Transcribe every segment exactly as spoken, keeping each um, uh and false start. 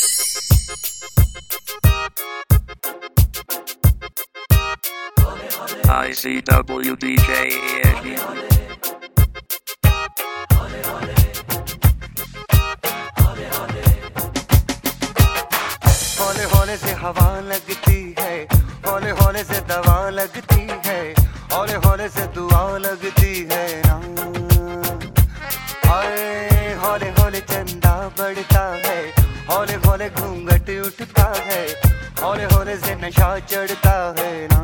I C W D J हौले हौले से हवा लगती है, हौले हौले से दवा लगती है, हौले हौले से दुआ लगती है ना। हाय हौले हौले चंदा बढ़ता है, हौले हौले घूंघट उठता है, हौले हौले से नशा चढ़ता है ना।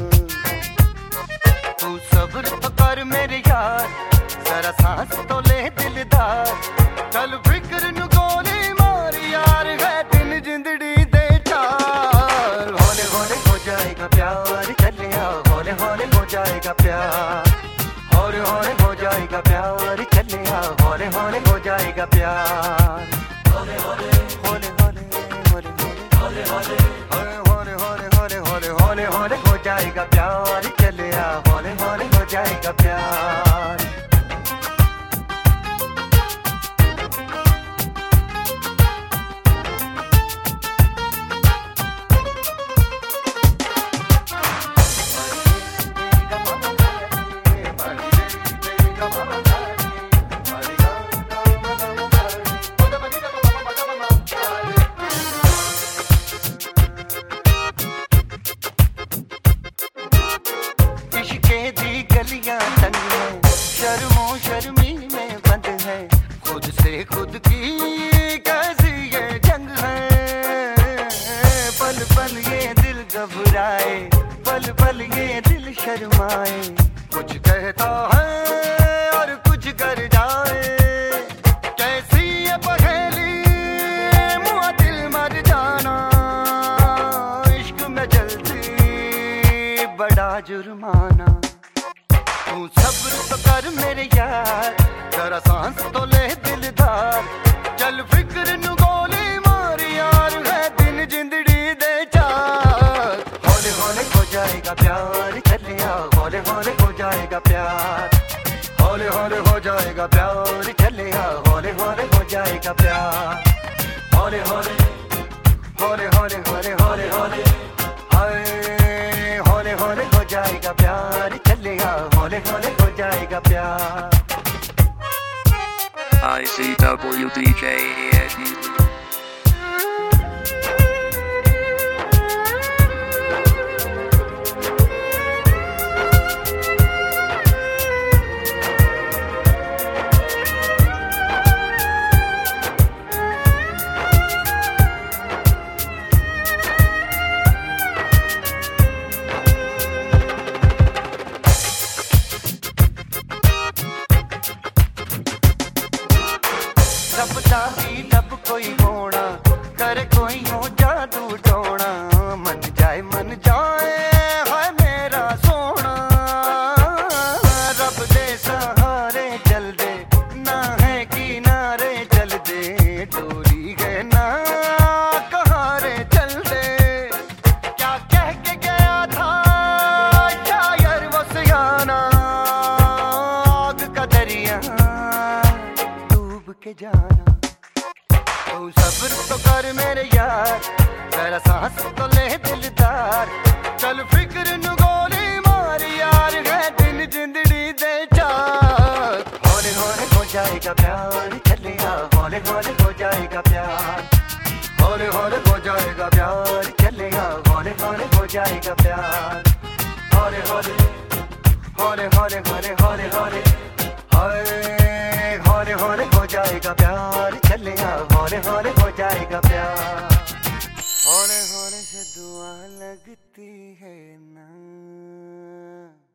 तू सब्र तो कर मेरे यार, जरा सांस तो ले दिलदार, चल फिक्र नु गोली मार यार, है दिन जिंदड़ी दे चार। हौले हौले हो जाएगा प्यार, चलिया हौले हौले हो जाएगा प्यार, हौले हौले हो जाएगा प्यार, चलिया हौले हौले हो जाएगा प्यार। हौले हौले हौले हौले हौले हौले हौले हौले हौले हौले हौले हौले हो जाएगा प्यार, चलिया हौले हौले हो जाएगा प्यार। दी गलियां तंग है, शर्मो शर्मी में बंद है, खुद से खुद की कैसी ये जंग है। पल पल ये दिल घबराए, पल पल ये दिल शर्माए, कुछ कहता है और कुछ कर जाए, कैसी ये पहेली मुआ दिल मर जाना, इश्क में जल्दी बड़ा जुर्माना। तू सब्र तो कर मेरे यार, जरा सांस तो ले दिलदार, चल फिक्र नु गोली मार यार, है दिन जिंदड़ी दे चार। हौले हौले हो जाएगा प्यार, चलिया हौले हौले हो जाएगा प्यार, हौले हौले हो जाएगा प्यार, चलिया हौले हौले हो जाएगा प्यार। हौले हौले हौले हौले हौले हौले हौले हाय हौले हौले हो जाएगा प्यार, चलिया हौले हौले हो जाएगा प्यार। I C W D J रब चाही लब कोई होना, करे कोई हो जादू टोना, मन जाए मन जाए है मेरा सोना। रब दे सहारे चल दे, ना है किनारे चल दे, डोरी है ना कहारे चल दे। क्या कह के गया था शायर वो सियाना, आग का दरिया डूब के जाना। तू सब्र तो कर मेरे यार, जरा सांस तो ले दिलदार, चल फिक्र नु गोली मार यार, है दिन जिंदड़ी दे चार। हौले हौले हो जाएगा प्यार, चलिया हौले हौले हो जाएगा प्यार, हौले हौले हो जाएगा प्यार, चलिया हौले हौले हो जाएगा प्यार। हौले हौले हौले हौले हौले हौले हौले हाय हौले हौले हो जाएगा प्यार, चलिया हौले हौले हो जाएगा प्यार। हौले हौले से दुआ लगती है ना।